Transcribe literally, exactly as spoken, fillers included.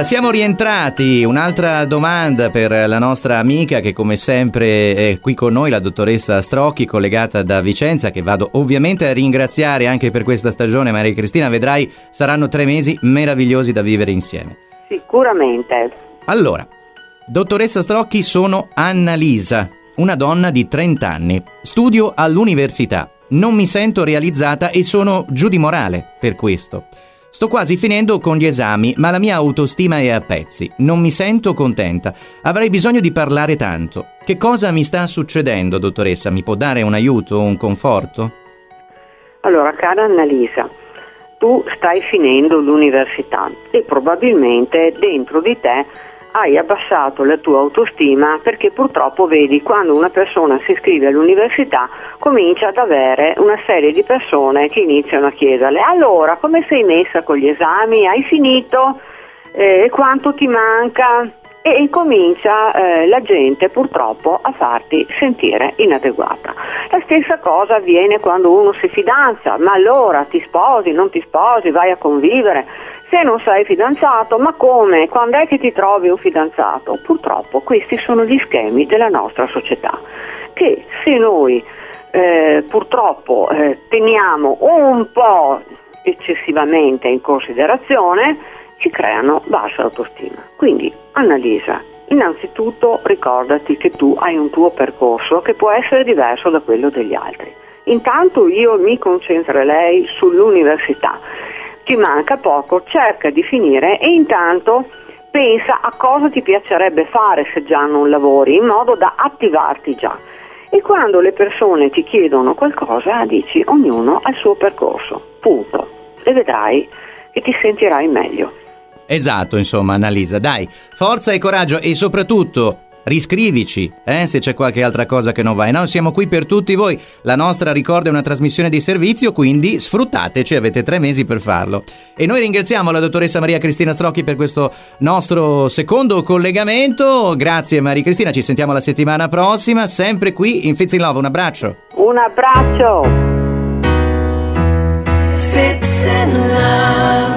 Allora, siamo rientrati. Un'altra domanda per la nostra amica che come sempre è qui con noi, la dottoressa Strocchi, collegata da Vicenza, che vado ovviamente a ringraziare anche per questa stagione. Maria Cristina, vedrai, saranno tre mesi meravigliosi da vivere insieme. Sicuramente. Allora, dottoressa Strocchi, sono Annalisa, una donna di trenta anni. Studio all'università. Non mi sento realizzata e sono giù di morale per questo. Sto quasi finendo con gli esami, ma la mia autostima è a pezzi. Non mi sento contenta. Avrei bisogno di parlare tanto. Che cosa mi sta succedendo, dottoressa? Mi può dare un aiuto, un conforto? Allora, cara Annalisa, tu stai finendo l'università e probabilmente dentro di te hai abbassato la tua autostima perché purtroppo vedi, quando una persona si iscrive all'università comincia ad avere una serie di persone che iniziano a chiederle: allora, come sei messa con gli esami? Hai finito? Eh, quanto ti manca? E comincia eh, la gente purtroppo a farti sentire inadeguata. La stessa cosa avviene quando uno si fidanza: ma allora ti sposi, non ti sposi, vai a convivere? Se non sei fidanzato, ma come? Quando è che ti trovi un fidanzato? Purtroppo questi sono gli schemi della nostra società, che se noi eh, purtroppo eh, teniamo un po' eccessivamente in considerazione, ci creano bassa autostima. Quindi, Annalisa, innanzitutto ricordati che tu hai un tuo percorso che può essere diverso da quello degli altri. Intanto io mi concentrerei sull'università. Ti manca poco, cerca di finire e intanto pensa a cosa ti piacerebbe fare se già non lavori, in modo da attivarti già. E quando le persone ti chiedono qualcosa, dici: ognuno ha il suo percorso, punto. E vedrai che ti sentirai meglio. Esatto, insomma, Annalisa, dai, forza e coraggio e soprattutto riscrivici, eh, se c'è qualche altra cosa che non va. E noi siamo qui per tutti voi. La nostra, ricorda, è una trasmissione di servizio, quindi sfruttateci, avete tre mesi per farlo. E noi ringraziamo la dottoressa Maria Cristina Strocchi per questo nostro secondo collegamento. Grazie Maria Cristina, ci sentiamo la settimana prossima, sempre qui in Fits in Love. Un abbraccio. Un abbraccio. Fits in Love.